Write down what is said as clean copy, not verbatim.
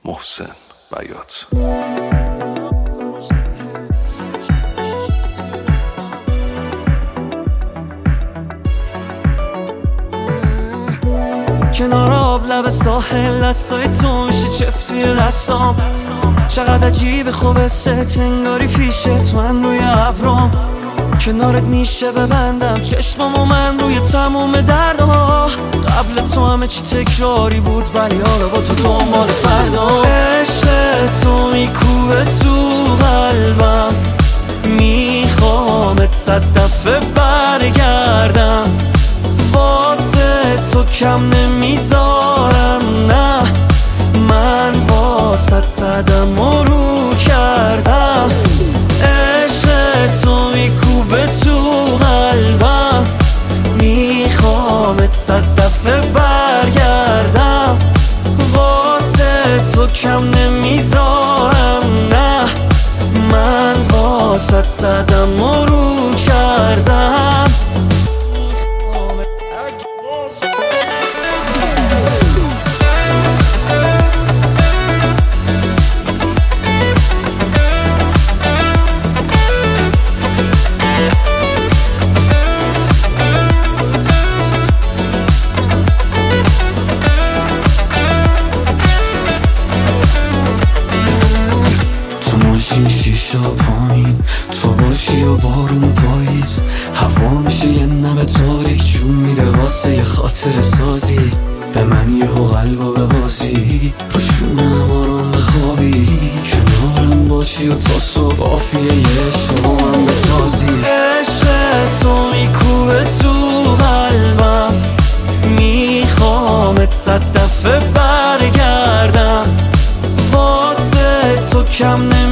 محسن بیات. کنار آب لب ساحل دستای تو میشه چفت توی دستام. چقدر عجیب خوبه ست انگاری پیشت من روی ابرام. کنارت میشه ببندم چشمامو من روی تموم دردها. قبل تو همه چی تکراری بود ولی حالا با تو دنبال فردا. عشق تو میکوبه تو قلبم، میخوامت 100 دفعه برگردم. واسه تو کم نمیذارم، نه من واسه صدم رو کردم. عشق تو میکوبه تو قلبم، میخوامت 100 دفعه برگردم. واسه تو کم نمیذارم، نه من واسه صدم رو کردم. شیشا پایین تو باشی و بارون پاییز، هوا میشه یه نم تاریک جون میده واسه یه خاطر سازی. به من یهو قلبا ببازی، رو شونم آرام بخوابی، کنارم باشی و تا صبح آفیه یه عشق با من بسازی. عشق تو میکوبه تو قلبم، میخوامت 100 دفعه برگردم. واسه تو کم